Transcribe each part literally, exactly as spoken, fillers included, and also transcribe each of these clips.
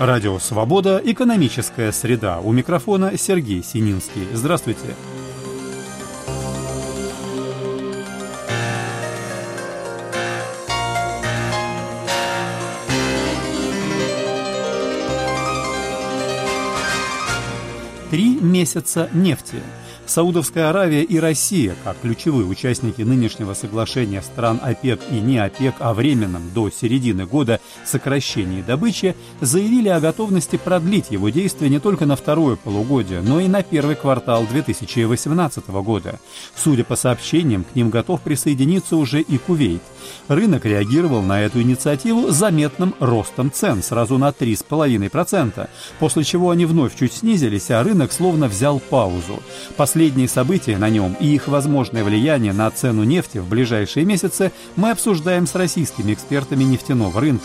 Радио «Свобода». Экономическая среда. У микрофона Сергей Сининский. Здравствуйте. Три месяца нефти. Саудовская Аравия и Россия, как ключевые участники нынешнего соглашения стран ОПЕК и не ОПЕК о временном до середины года сокращении добычи, заявили о готовности продлить его действие не только на второе полугодие, но и на первый квартал две тысячи восемнадцатого года. Судя по сообщениям, к ним готов присоединиться уже и Кувейт. Рынок реагировал на эту инициативу заметным ростом цен, сразу на три целых пять десятых процента, после чего они вновь чуть снизились, а рынок словно взял паузу. Последние события на нем и их возможное влияние на цену нефти в ближайшие месяцы мы обсуждаем с российскими экспертами нефтяного рынка.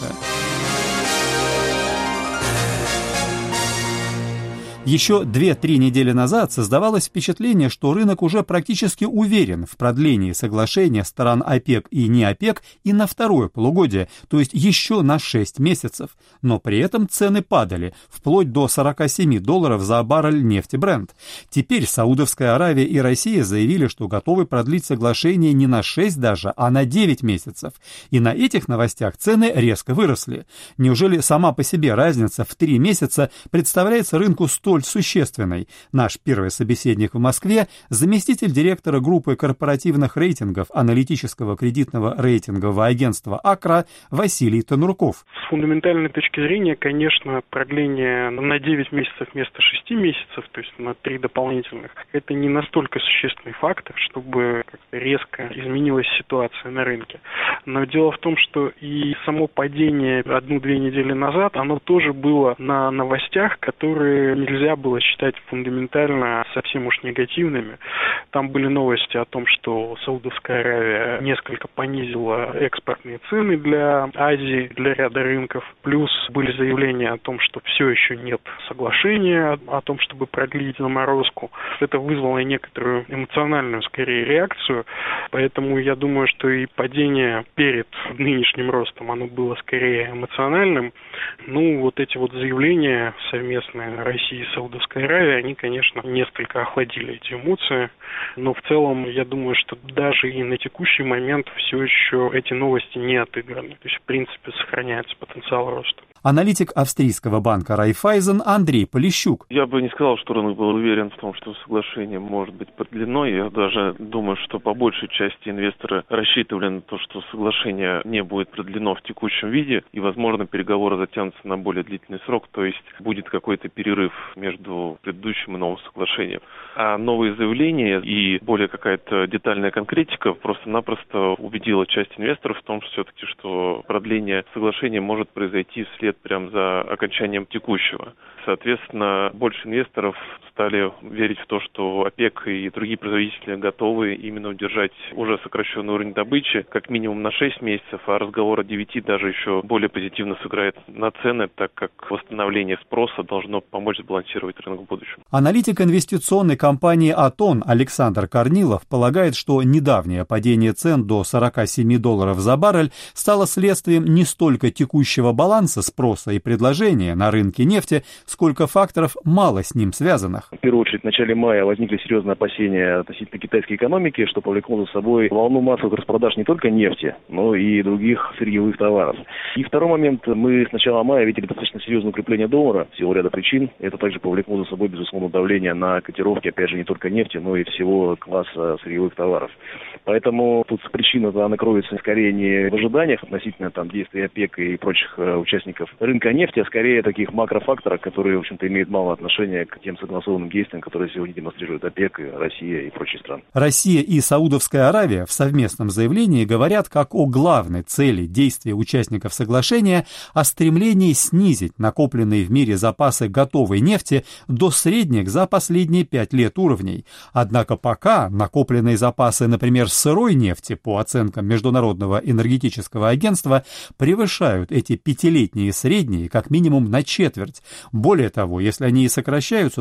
Еще две-три недели назад создавалось впечатление, что рынок уже практически уверен в продлении соглашения стран ОПЕК и не ОПЕК и на второе полугодие, то есть еще на шесть месяцев. Но при этом цены падали, вплоть до сорок семь долларов за баррель нефти Brent. Теперь Саудовская Аравия и Россия заявили, что готовы продлить соглашение не на шесть даже, а на девять месяцев. И на этих новостях цены резко выросли. Неужели сама по себе разница в три месяца представляется рынку столь существенной? Наш первый собеседник в Москве, заместитель директора группы корпоративных рейтингов аналитического кредитного рейтингового агентства «Акра» Василий Тонурков. С фундаментальной точки зрения, конечно, продление на девять месяцев вместо шести месяцев, то есть на три дополнительных, это не настолько существенный фактор, чтобы как-то резко изменилась ситуация на рынке. Но дело в том, что и само падение одну-две недели назад, оно тоже было на новостях, которые нельзя было считать фундаментально совсем уж негативными. Там были новости о том, что Саудовская Аравия несколько понизила экспортные цены для Азии, для ряда рынков. Плюс были заявления о том, что все еще нет соглашения о том, чтобы продлить заморозку. Это вызвало некоторую эмоциональную, скорее, реакцию. Поэтому я думаю, что и падение перед нынешним ростом, оно было скорее эмоциональным. Ну, вот эти вот заявления совместные России и Саудовской Аравии, они, конечно, несколько охладили эти эмоции. Но в целом, я думаю, что даже и на текущий момент все еще эти новости не отыграны. То есть, в принципе, сохраняется потенциал роста. Аналитик австрийского банка Райффайзен Андрей Полищук. Я бы не сказал, что рынок был уверен в том, что соглашение может быть продлено. Я даже думаю, что по большей части инвесторы рассчитывали на то, что соглашение не будет продлено в текущем виде, и, возможно, переговоры затянутся на более длительный срок, то есть будет какой-то перерыв между предыдущим и новым соглашением. А новые заявления и более какая-то детальная конкретика просто-напросто убедила часть инвесторов в том, что все-таки, что продление соглашения может произойти вслед прямо за окончанием текущего. Соответственно, больше инвесторов стали верить в то, что ОПЕК и другие производители готовы именно удержать уже сокращенный уровень добычи как минимум на шесть месяцев, а разговор о девяти даже еще более позитивно сыграет на цены, так как восстановление спроса должно помочь сбалансировать рынок в будущем. Аналитик инвестиционной компании «Атон» Александр Корнилов полагает, что недавнее падение цен до сорок семь долларов за баррель стало следствием не столько текущего баланса спроса и предложения на рынке нефти, сколько факторов мало с ним связанных. В первую очередь, в начале мая возникли серьезные опасения относительно китайской экономики, что повлекло за собой волну массовых распродаж не только нефти, но и других сырьевых товаров. И второй момент, мы с начала мая видели достаточно серьезное укрепление доллара, всего ряда причин. Это также повлекло за собой, безусловно, давление на котировки, опять же, не только нефти, но и всего класса сырьевых товаров. Поэтому тут причина она кроется скорее не в ожиданиях относительно там, действий ОПЕК и прочих э, участников рынка нефти, а скорее таких макрофакторов, которые, в общем-то, имеют мало отношения к тем согласованным действиям, которые сегодня демонстрируют ОПЕК, Россия и прочие страны. Россия и Саудовская Аравия в совместном заявлении говорят как о главной цели действия участников соглашения, о стремлении снизить накопленные в мире запасы готовой нефти до средних за последние пять лет уровней. Однако пока накопленные запасы, например, сырой нефти, по оценкам Международного энергетического агентства, превышают эти пятилетние средние как минимум на четверть. Более того, если они и сокращаются, то весьма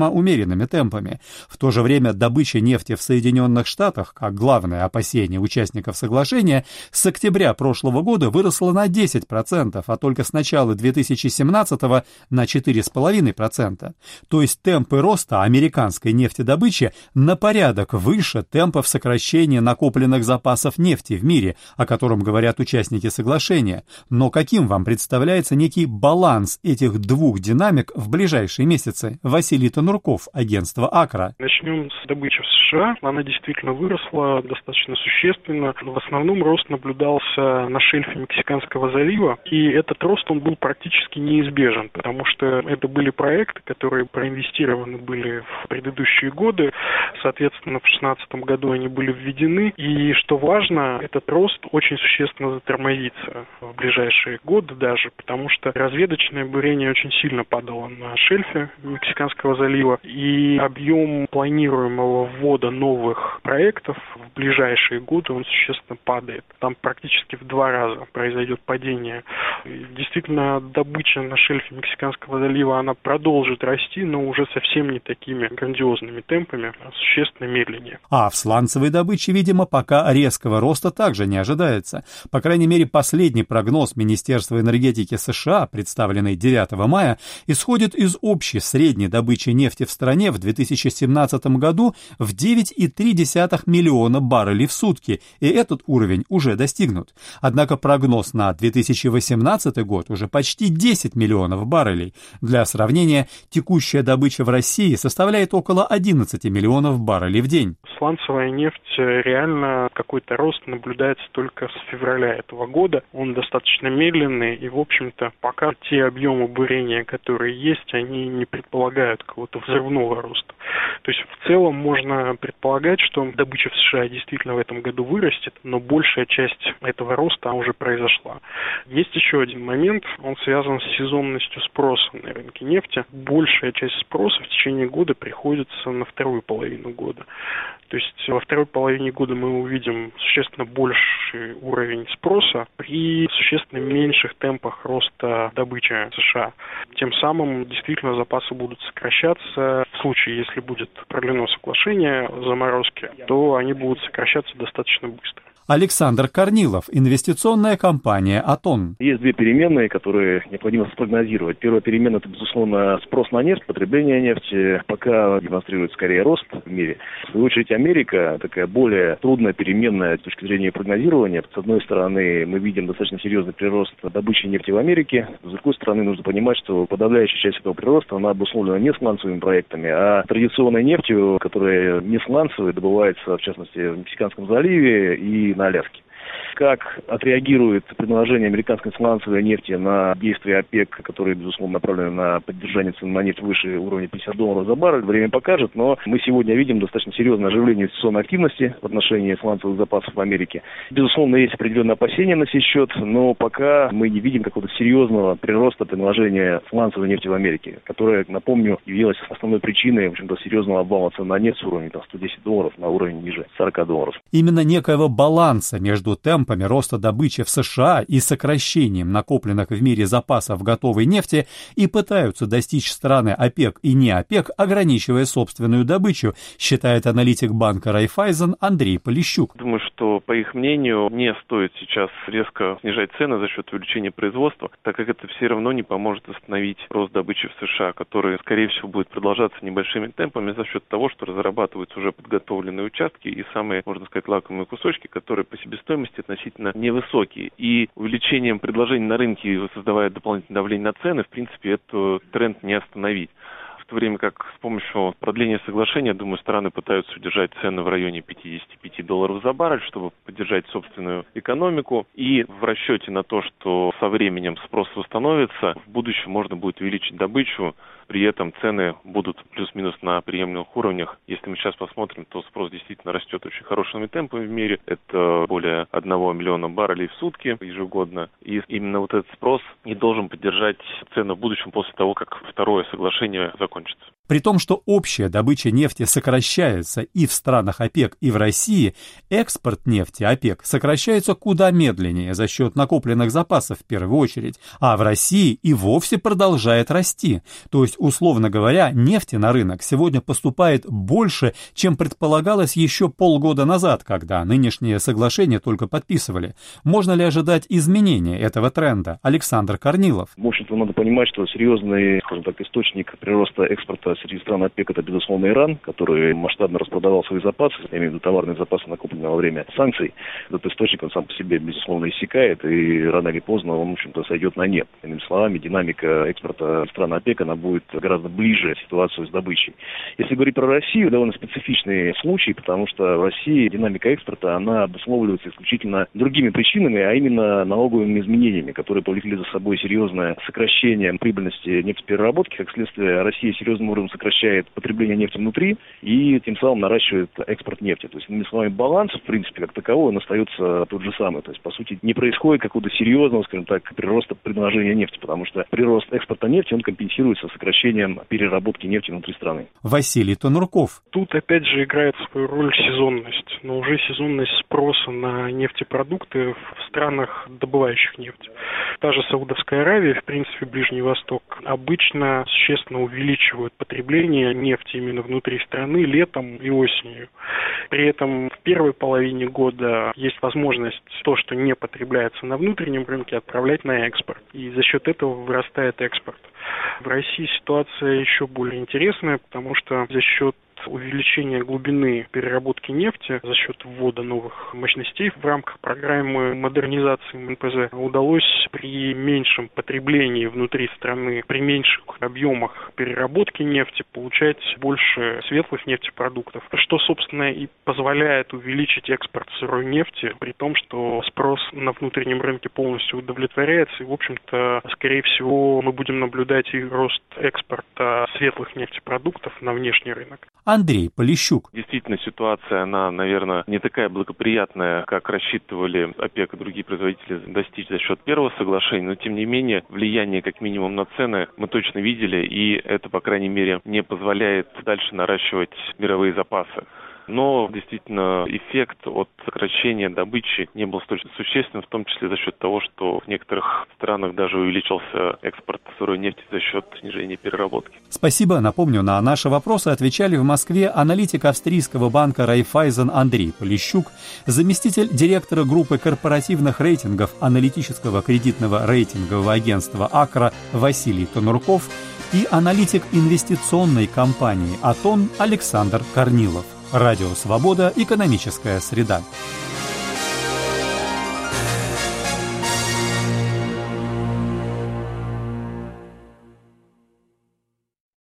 весьма умеренными темпами. В то же время добыча нефти в Соединенных Штатах, как главное опасение участников соглашения, с октября прошлого года выросла на десять процентов, а только с начала две тысячи семнадцатого на четыре целых пять десятых процента. То есть темпы роста американской нефтедобычи на порядок выше темпов сокращения накопленных запасов нефти в мире, о котором говорят участники соглашения. Но каким вам представляется некий баланс этих двух динамик в ближайшие месяцы? Василий Танурков, агентство АКРА. Начнем с добычи в США. Она действительно выросла достаточно существенно. В основном рост наблюдался на шельфе Мексиканского залива, и этот рост он был практически неизбежен, потому что это были проекты, которые проинвестированы были в предыдущие годы. Соответственно, в две тысячи шестнадцатом году они были введены. И, что важно, этот рост очень существенно затормозится в ближайшие годы даже, потому что разведочное бурение очень сильно падало на шельфе Мексиканского залива. И объем планируемого ввода новых проектов в ближайшие годы он существенно падает. Там практически в два раза произойдет падение. И действительно, добыча на шельфе Мексиканского залива, она продолжит расти, но уже совсем не такими грандиозными темпами, а существенно медленнее. А в сланцевой добыче, видимо, пока резкого роста также не ожидается. По крайней мере, последний прогноз Министерства энергетики США, представленный девятого мая, исходит из общей средней добычи нефти в стране в две тысячи семнадцатом году в девять целых три десятых миллиона баррелей в сутки, и этот уровень уже достигнут. Однако прогноз на две тысячи восемнадцатый год уже почти десять миллионов баррелей. Для сравнения, текущая добыча в России составляет около одиннадцать миллионов баррелей в день. Сланцевая нефть, реально какой-то рост наблюдается только с февраля этого года. Он достаточно медленный, и, в общем-то, пока те объемы бурения, которые есть, они не предполагают какого-то взрывного роста. То есть, в целом, можно предполагать, что добыча в США действительно в этом году вырастет, но большая часть этого роста уже произошла. Есть еще один момент, он связан с сезонностью спроса на рынке нефти. Большая часть спроса в течение года приходится на вторую половину года. То есть во второй половине года мы увидим существенно больший уровень спроса при существенно меньших темпах роста добычи в США. Тем самым действительно запасы будут сокращаться. В случае, если будет продлено соглашение заморозки, то они будут сокращаться достаточно быстро. Александр Корнилов, инвестиционная компания «Атон». Есть две переменные, которые необходимо спрогнозировать. Первая переменная – это, безусловно, спрос на нефть, потребление нефти. Пока демонстрирует скорее рост в мире. В свою очередь, Америка такая более трудная переменная с точки зрения прогнозирования. С одной стороны, мы видим достаточно серьезный прирост добычи нефти в Америке. С другой стороны, нужно понимать, что подавляющая часть этого прироста, она обусловлена не сланцевыми проектами, а традиционной нефтью, которая не сланцевая, добывается, в частности, в Мексиканском заливе и на Аляске. Как отреагирует предложение американской сланцевой нефти на действия ОПЕК, которые, безусловно, направлены на поддержание цен на нефть выше уровня пятьдесят долларов за баррель, время покажет, но мы сегодня видим достаточно серьезное оживление инвестиционной активности в отношении сланцевых запасов в Америке. Безусловно, есть определенные опасения на сей счет, но пока мы не видим какого-то серьезного прироста предложения сланцевой нефти в Америке, которая, напомню, явилась основной причиной, в общем-то, серьезного обвала цен на нефть с уровня там, сто десять долларов на уровень ниже сорок долларов. Именно некоего баланса между темпами роста добычи в США и сокращением накопленных в мире запасов готовой нефти и пытаются достичь страны ОПЕК и не ОПЕК, ограничивая собственную добычу, считает аналитик банка Райффайзен Андрей Полищук. Думаю, что, по их мнению, не стоит сейчас резко снижать цены за счет увеличения производства, так как это все равно не поможет остановить рост добычи в США, который, скорее всего, будет продолжаться небольшими темпами за счет того, что разрабатываются уже подготовленные участки и самые, можно сказать, лакомые кусочки, которые по себестоимости относительно невысокие. И увеличением предложений на рынке, создавая дополнительное давление на цены, в принципе, этот тренд не остановить. В то время как с помощью продления соглашения, думаю, страны пытаются удержать цены в районе пятьдесят пять долларов за баррель, чтобы поддержать собственную экономику. И в расчете на то, что со временем спрос восстановится, в будущем можно будет увеличить добычу, при этом цены будут плюс-минус на приемлемых уровнях. Если мы сейчас посмотрим, то спрос действительно растет очень хорошими темпами в мире. Это более одного миллиона баррелей в сутки ежегодно. И именно вот этот спрос не должен поддержать цены в будущем после того, как второе соглашение закончится. При том, что общая добыча нефти сокращается и в странах ОПЕК, и в России, экспорт нефти ОПЕК сокращается куда медленнее за счет накопленных запасов в первую очередь, а в России и вовсе продолжает расти. То есть есть, условно говоря, нефти на рынок сегодня поступает больше, чем предполагалось еще полгода назад, когда нынешнее соглашение только подписывали. Можно ли ожидать изменения этого тренда? Александр Корнилов. В общем-то, надо понимать, что серьезный, скажем так, источник прироста экспорта среди стран ОПЕК — это, безусловно, Иран, который масштабно распродавал свои запасы, я имею в виду товарные запасы, накопленные во время санкций. Этот источник, он сам по себе, безусловно, иссякает, и рано или поздно он, в общем-то, сойдет на нет. Иными словами, динамика экспорта стран ОПЕК, она будет гораздо ближе ситуацию с добычей. Если говорить про Россию, довольно специфичный случай, потому что в России динамика экспорта, она обусловливается исключительно другими причинами, а именно налоговыми изменениями, которые повлекли за собой серьезное сокращение прибыльности нефтепереработки. Как следствие, Россия серьезным образом сокращает потребление нефти внутри и тем самым наращивает экспорт нефти. То есть, иными словами, баланс, в принципе, как таковой, он остается тот же самый. То есть, по сути, не происходит какого-то серьезного, скажем так, прироста предложения нефти, потому что прирост экспорта нефти, он компенсируется сокращением переработки нефти внутри страны. Василий Тонурков. Тут опять же играет свою роль сезонность, но уже сезонность спроса на нефтепродукты в странах, добывающих нефть. Та же Саудовская Аравия, в принципе, Ближний Восток, обычно существенно увеличивают потребление нефти именно внутри страны летом и осенью. При этом в первой половине года есть возможность то, что не потребляется на внутреннем рынке, отправлять на экспорт. И за счет этого вырастает экспорт. В России ситуация еще более интересная, потому что за счет увеличения глубины переработки нефти за счет ввода новых мощностей в рамках программы модернизации эм эн пэ зэ удалось при меньшем потреблении внутри страны, при меньших объемах переработки нефти получать больше светлых нефтепродуктов, что, собственно, и позволяет увеличить экспорт сырой нефти, при том, что спрос на внутреннем рынке полностью удовлетворяется, и, в общем-то, скорее всего, мы будем наблюдать и рост экспорта светлых нефтепродуктов на внешний рынок. Андрей Полищук. Действительно, ситуация, она, наверное, не такая благоприятная, как рассчитывали ОПЕК и другие производители достичь за счет первого соглашения, но, тем не менее, влияние, как минимум, на цены мы точно видели, и это, по крайней мере, не позволяет дальше наращивать мировые запасы. Но действительно эффект от сокращения добычи не был столь существенным, в том числе за счет того, что в некоторых странах даже увеличился экспорт сырой нефти за счет снижения переработки. Спасибо. Напомню, на наши вопросы отвечали в Москве аналитик австрийского банка Райффайзен Андрей Полищук, заместитель директора группы корпоративных рейтингов аналитического кредитного рейтингового агентства «Акра» Василий Тонурков и аналитик инвестиционной компании «Атон» Александр Корнилов. Радио «Свобода», экономическая среда.